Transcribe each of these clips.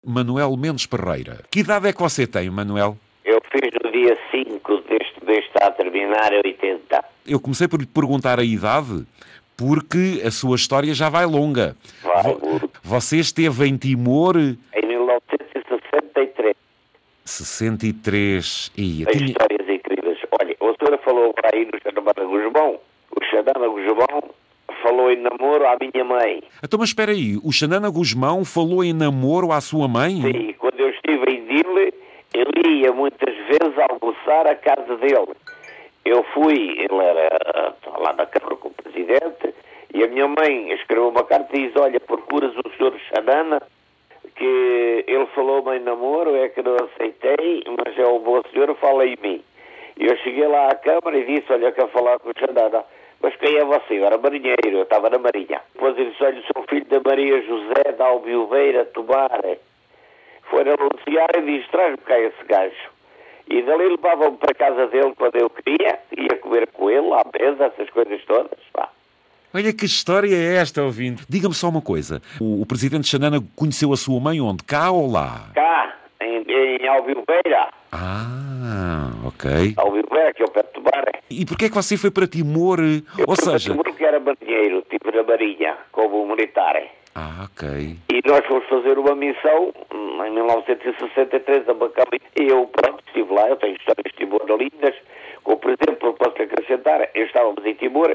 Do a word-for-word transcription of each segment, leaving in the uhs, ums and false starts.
Manuel Mendes Parreira. Que idade é que você tem, Manuel? Eu fiz no dia cinco deste mês, está a terminar, é oitenta. Eu comecei por lhe perguntar a idade porque a sua história já vai longa. Vai, Vo- Você esteve em Timor... Em mil novecentos e sessenta e três. sessenta e três. Ia, Tem tinha... histórias incríveis. Olha, o senhor falou para aí no Xanamana Guzmão. O Xanana Guzmão falou em namoro à minha mãe. Então, mas espera aí, o Xanana Guzmão falou em namoro à sua mãe? Sim, quando eu estive em Dile, ele ia muitas vezes almoçar à casa dele. Eu fui, ele era lá na Câmara com o Presidente, e a minha mãe escreveu uma carta e diz, olha, procuras o senhor Xanana, que ele falou-me em namoro, é que não aceitei, mas é um bom senhor, fala em mim. E eu cheguei lá à Câmara e disse, olha, eu quero falar com o Xanana. Mas quem é você? Eu era marinheiro, eu estava na Marinha. Depois ele disse, olha, sou filho da Maria José da Albiuveira Tomar. Foi anunciar e disse, traz-me cá esse gajo. E dali levavam-me para a casa dele quando eu queria, ia comer com ele, à mesa, essas coisas todas. Pá. Olha que história é esta, ouvinte. Diga-me só uma coisa. O, o Presidente Xanana conheceu a sua mãe onde? Cá ou lá? Cá, em, em Albiuveira. Ah, ok. Albiuveira, que é o pé de Tomar. E porquê é que você foi para Timor? Eu Ou fui seja... para Timor, que era marinheiro, tipo na Marinha, como militar. Ah, ok. E nós fomos fazer uma missão em mil novecentos e sessenta e três a Bacalhau. E eu, pronto, estive lá, eu tenho histórias de Timor lindas. Com, por exemplo, posso acrescentar, eu estávamos em Timor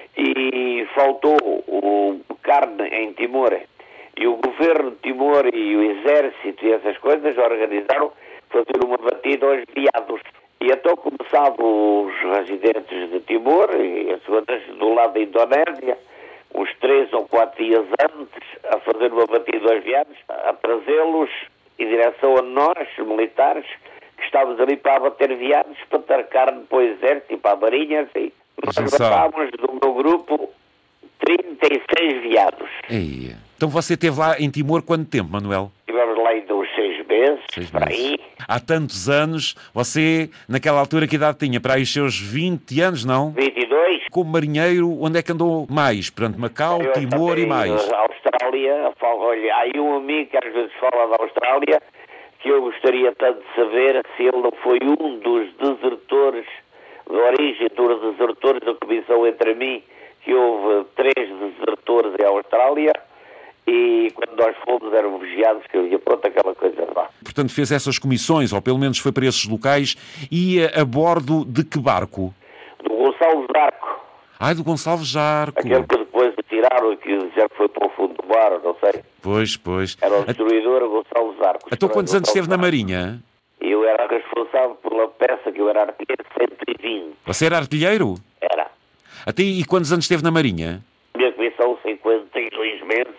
e faltou o carne em Timor. E o governo de Timor e o exército e essas coisas organizaram fazer uma batida aos veados. E então começavam os residentes de Timor e as outras do lado da Indonésia, uns três ou quatro dias antes, a fazer uma batida aos veados, a trazê-los em direção a nós, militares, que estávamos ali para abater veados, para dar carne para o exército e para a marinha, assim. Nós matávamos do meu grupo trinta e seis veados. Ei. Então você esteve lá em Timor quanto tempo, Manuel? Estivemos lá ainda uns seis meses, Seis para meses. aí. Há tantos anos, você, naquela altura, que idade tinha? Para aí os seus vinte anos, não? vinte e dois. Como marinheiro, onde é que andou mais? Portanto, Macau, Eu Timor e também, mais? a Austrália, falo, olha, há aí um amigo que às vezes fala da Austrália, que eu gostaria tanto de saber se ele não foi um dos desertores, de origem dos desertores da comissão entre mim, que houve três desertores em Austrália, e quando nós fomos eram vigiados, que eu ia pronto aquela coisa lá. Portanto, fez essas comissões, ou pelo menos foi para esses locais, e ia a bordo de que barco? Do Gonçalo Zarco, Ai, do Gonçalves Jarco. aquele que depois tiraram e que já foi para o fundo do mar, não sei. Pois, pois. Era o destruidor Gonçalo Zarco. Então, quantos anos esteve na Gonçalo Zarco. Marinha? Eu era responsável pela peça, que eu era artilheiro cento e vinte. Você era artilheiro? Era. Até e quantos anos esteve na Marinha? Minha comissão, cinquenta e dois meses.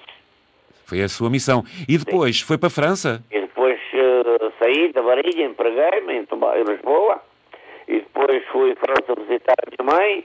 Foi a sua missão. E depois, foi para a França? E depois uh, saí da Marinha, empreguei-me em, Toma- em Lisboa. E depois fui à França visitar a minha mãe.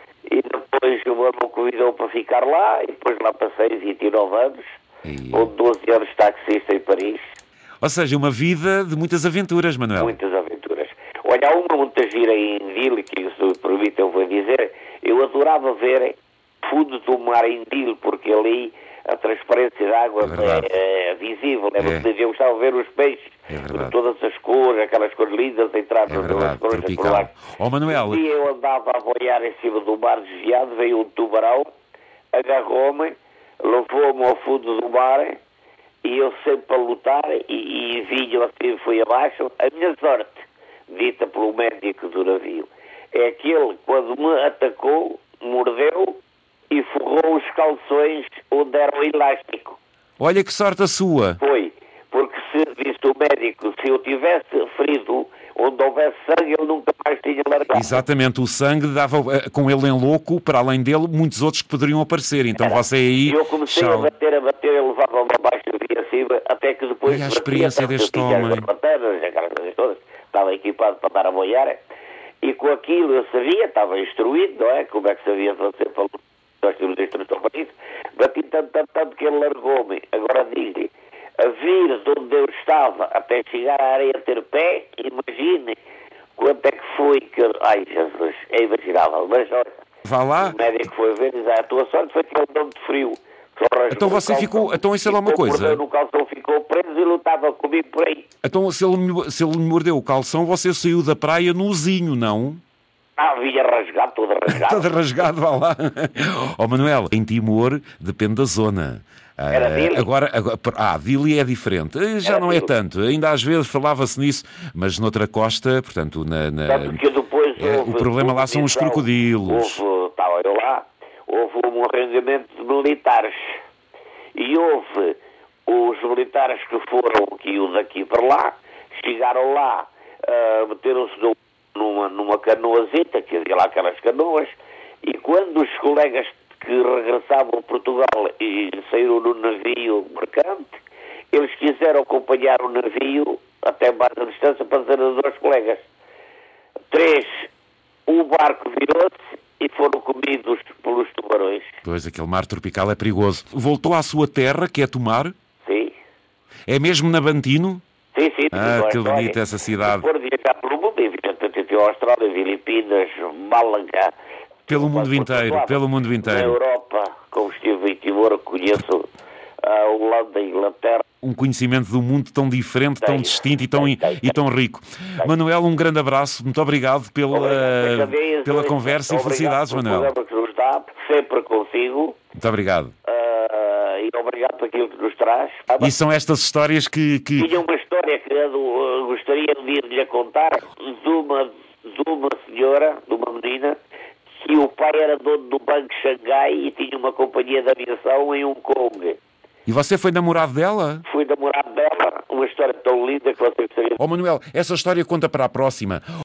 E depois o meu irmão convidou para ficar lá. E depois lá passei vinte e nove anos. E... Com doze anos taxista em Paris. Ou seja, uma vida de muitas aventuras, Manuel. Muitas aventuras. Olha, há uma muito gira em Dile, que isso me permite, eu vou dizer. Eu adorava ver fundo do mar em Dile, porque ali a transparência da água É verdade. é, é visível. É. É. Eu gostava de ver os peixes, É de verdade. todas as cores, aquelas cores lindas, entrar É nas verdade, cores por tropical. lá. Ó, Manuel... Um dia eu andava a boiar em cima do mar desviado, veio um tubarão, agarrou-me, levou-me ao fundo do mar, e eu sempre a lutar, e, e vinha assim, fui abaixo. A minha sorte, dita pelo médico do navio, é que ele, quando me atacou, mordeu e forrou os calções onde era o elástico. Olha que sorte a sua. Foi, porque se disse o médico, se eu tivesse ferido onde houvesse sangue, ele nunca mais tinha largado. Exatamente, o sangue dava eh, com ele em louco, para além dele, muitos outros que poderiam aparecer. Então Era. você aí... E eu comecei Tchau. a bater, a bater, ele levava-me abaixo e via acima, até que depois... E a batia, experiência tanto que deste eu tinha homem. as barbatanas, aquelas coisas todas, estava equipado para dar a boiar, e com aquilo eu sabia, estava instruído, não é? Como é que sabia fazer para... Nós tínhamos instrução para isso. Bati tanto, tanto, tanto que ele largou-me. Agora diz-lhe, a vir de onde eu estava até chegar à areia ter pé, imagine quanto é que foi que... Ai, Jesus, é imaginável. Mas olha, Vá lá. o médico foi ver e diz, ah, a tua sorte foi que ele não te feriu. Então você ficou... Então isso é lá uma coisa. No calção, ficou preso e lutava comigo por aí. Então se ele, se ele me mordeu o calção, você saiu da praia nuzinho, não? Ah, vinha rasgado, todo rasgado. Todo rasgado, vá lá. Ó, Manuel, em Timor depende da zona. Era Dili? Agora, agora, ah, Dili é diferente. Já Era não é Dili. tanto. Ainda às vezes falava-se nisso, mas noutra costa, portanto, na, na, Tanto que depois é, houve, o problema lá são os missão, crocodilos. Houve, estava eu lá, houve um arrendamento de militares. E houve os militares que foram que iam daqui para lá, chegaram lá, uh, meteram-se numa, numa canoazita, que havia lá aquelas canoas, e quando os colegas que regressavam a Portugal e saíram no navio mercante, eles quiseram acompanhar o navio até baixa distância para dizer aos dois colegas. Três, o barco virou-se e foram comidos pelos tubarões. Pois, aquele mar tropical é perigoso. Voltou à sua terra, que é Tomar? Sim. É mesmo na Bantino? Sim, sim. Ah, que bonita essa cidade. Depois de viajar pelo mundo, evidentemente, a Austrália, Filipinas, Málaga. Pelo mundo inteiro, pelo mundo Na inteiro. Europa, como estive em Timor, conheço a Holanda, a Inglaterra. Um conhecimento do mundo tão diferente, tão Tem, distinto e tão, tem, tem, e tão rico. tem. Manuel, um grande abraço. Muito obrigado pela, Obrigado. pela conversa Obrigado e felicidades, pelo Manuel. programa que nos dá, sempre consigo. Muito obrigado. Uh, e obrigado por aquilo que nos traz. E são estas histórias que... que... Tinha uma história que eu uh, gostaria um dia de lhe contar de uma, de uma senhora, de uma menina, que o pai era dono do Banco de Xangai e tinha uma companhia de aviação em Hong Kong. E você foi namorado dela? Fui namorado dela, uma história tão linda que você gostaria de... Ó Manuel, essa história conta para a próxima.